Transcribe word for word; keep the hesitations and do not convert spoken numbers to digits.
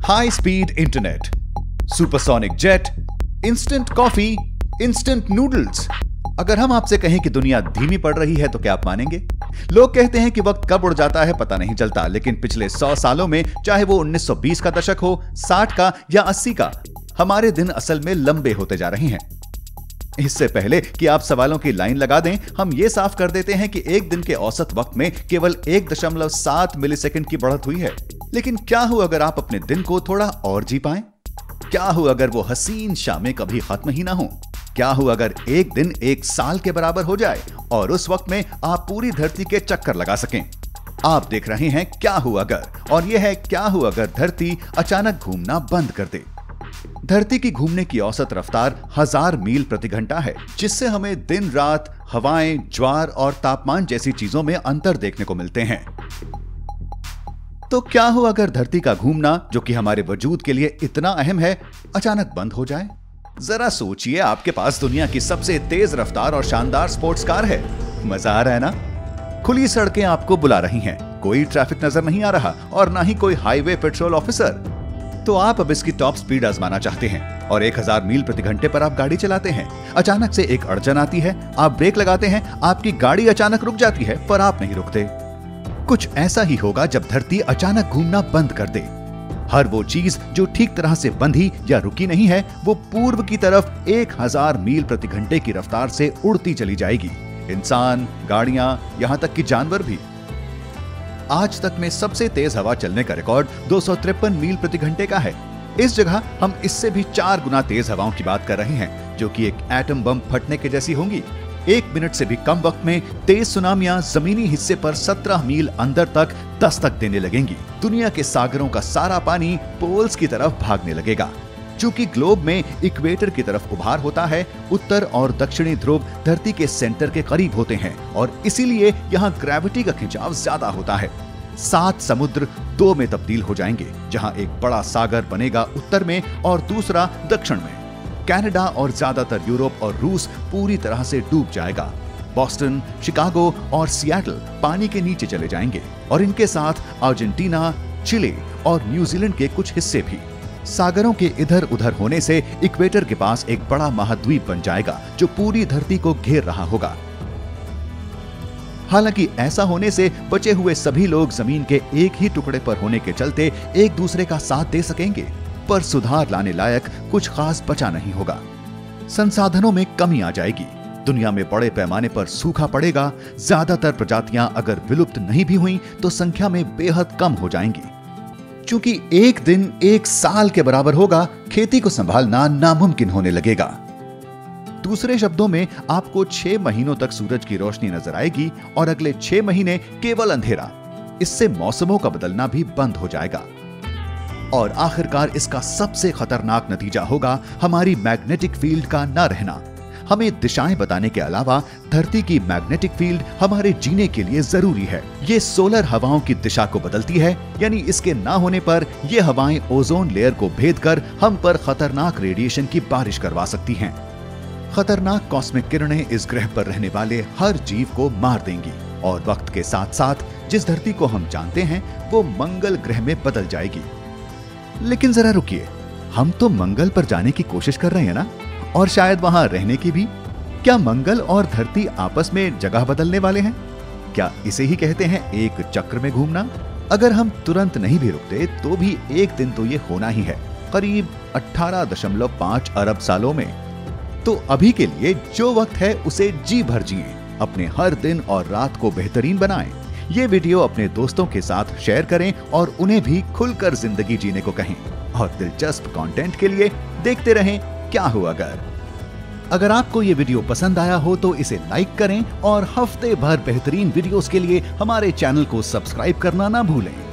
High speed internet, supersonic jet, instant coffee, instant noodles. अगर हम आपसे कहें कि दुनिया धीमी पड़ रही है तो क्या आप मानेंगे? लोग कहते हैं कि वक्त कब उड़ जाता है पता नहीं चलता, लेकिन पिछले सौ सालों में, चाहे वो उन्नीस सौ बीस का दशक हो, साठ का या अस्सी का, हमारे दिन असल में लंबे होते जा रहे हैं। इससे पहले कि आप सवालों की लाइन लगा दें, हम ये साफ कर देते हैं कि एक दिन के औसत वक्त में केवल एक दशमलव सात मिलीसेकंड की बढ़त हुई है। लेकिन क्या हो अगर आप अपने दिन को थोड़ा और जी पाएं? क्या हो अगर वो हसीन शामें कभी खत्म ही ना हो? क्या हो अगर एक दिन एक साल के बराबर हो जाए और उस वक्त में आप पूरी धरती के चक्कर लगा सकें? आप देख रहे हैं क्या हो अगर, और यह है क्या हो अगर धरती अचानक घूमना बंद कर दे। धरती की घूमने की औसत रफ्तार हजार मील प्रति घंटा है, जिससे हमें दिन रात, हवाएं, ज्वार और तापमान जैसी चीजों में अंतर देखने को मिलते हैं। तो क्या हो अगर धरती का घूमना, जो कि हमारे वजूद के लिए इतना अहम है, अचानक बंद हो जाए? जरा सोचिए, आपके पास दुनिया की सबसे तेज रफ्तार और शानदार स्पोर्ट्स कार है। मजा आ रहा है ना? खुली सड़कें आपको बुला रही हैं, कोई ट्रैफिक नजर नहीं आ रहा और ना ही कोई हाईवे पेट्रोल ऑफिसर। तो आप अब इसकी टॉप स्पीड आजमाना चाहते हैं और एक हज़ार मील प्रति घंटे पर आप गाड़ी चलाते हैं। अचानक से एक अड़चन आती है, आप ब्रेक लगाते हैं, आपकी गाड़ी अचानक रुक जाती है, पर आप नहीं रुकते। कुछ ऐसा ही होगा जब धरती अचानक घूमना बंद कर दे। हर वो चीज जो ठीक तरह से बंधी या रुकी नहीं है, वो पूर्व की तरफ एक हजार मील प्रति घंटे की रफ्तार से उड़ती चली जाएगी। इंसान, गाड़ियां, यहां तक कि जानवर भी। आज तक में सबसे तेज हवा चलने का रिकॉर्ड दो सौ तिरपन मील प्रति घंटे का है। इस जगह हम इससे भी चार गुना तेज हवाओं की बात कर रहे हैं, जो कि एक एटम बम फटने के जैसी होंगी। एक मिनट से भी कम वक्त में तेज सुनामियां जमीनी हिस्से पर सत्रह मील अंदर तक दस्तक देने लगेंगी। दुनिया के सागरों का सारा पानी पोल्स की तरफ भागने लगेगा। चूंकि ग्लोब में इक्वेटर की तरफ उभार होता है, उत्तर और दक्षिणी ध्रुव धरती के सेंटर के करीब होते हैं और इसीलिए यहाँ ग्रेविटी का खिंचाव ज्यादा होता है। सात समुद्र दो में तब्दील हो जाएंगे, जहाँ एक बड़ा सागर बनेगा उत्तर में और दूसरा दक्षिण में। कनाडा और ज्यादातर यूरोप और रूस पूरी तरह से डूब जाएगा। बॉस्टन, शिकागो और सियाटल पानी के नीचे चले जाएंगे और इनके साथ अर्जेंटीना, चिली और न्यूजीलैंड के कुछ हिस्से भी। सागरों के इधर उधर होने से इक्वेटर के पास एक बड़ा महाद्वीप बन जाएगा, जो पूरी धरती को घेर रहा होगा। हालांकि ऐसा होने से बचे हुए सभी लोग जमीन के एक ही टुकड़े पर होने के चलते एक दूसरे का साथ दे सकेंगे, पर सुधार लाने लायक कुछ खास बचा नहीं होगा। संसाधनों में कमी आ जाएगी, दुनिया में बड़े पैमाने पर सूखा पड़ेगा। ज्यादातर प्रजातियां अगर विलुप्त नहीं भी हुई तो संख्या में बेहद कम हो जाएंगी। चूंकि एक दिन एक साल के बराबर होगा, खेती को संभालना नामुमकिन होने लगेगा। दूसरे शब्दों में, आपको छह महीनों तक सूरज की रोशनी नजर आएगी और अगले छह महीने केवल अंधेरा। इससे मौसमों का बदलना भी बंद हो जाएगा। और आखिरकार इसका सबसे खतरनाक नतीजा होगा हमारी मैग्नेटिक फील्ड का न रहना। हमें दिशाएं बताने के अलावा धरती की मैग्नेटिक फील्ड हमारे जीने के लिए जरूरी है। ये सोलर हवाओं की दिशा को बदलती है, यानी इसके ना होने पर ये हवाएं ओजोन लेयर को भेद कर हम पर खतरनाक रेडिएशन की बारिश करवा सकती हैं। खतरनाक कॉस्मिक किरणें इस ग्रह पर रहने वाले हर जीव को मार देंगी और वक्त के साथ साथ जिस धरती को हम जानते हैं वो मंगल ग्रह में बदल जाएगी। लेकिन जरा रुकिए, हम तो मंगल पर जाने की कोशिश कर रहे हैं ना, और शायद वहां रहने की भी। क्या मंगल और धरती आपस में जगह बदलने वाले हैं? क्या इसे ही कहते हैं एक चक्र में घूमना? अगर हम तुरंत नहीं भी रुकते तो भी एक दिन तो ये होना ही है, करीब अठारह दशमलव पाँच अरब सालों में। तो अभी के लिए जो वक्त है उसे जी भर जिए, अपने हर दिन और रात को बेहतरीन बनाएं। ये वीडियो अपने दोस्तों के साथ शेयर करें और उन्हें भी खुलकर जिंदगी जीने को कहें। और दिलचस्प कंटेंट के लिए देखते रहें क्या हो अगर। अगर आपको ये वीडियो पसंद आया हो तो इसे लाइक करें और हफ्ते भर बेहतरीन वीडियोस के लिए हमारे चैनल को सब्सक्राइब करना ना भूलें।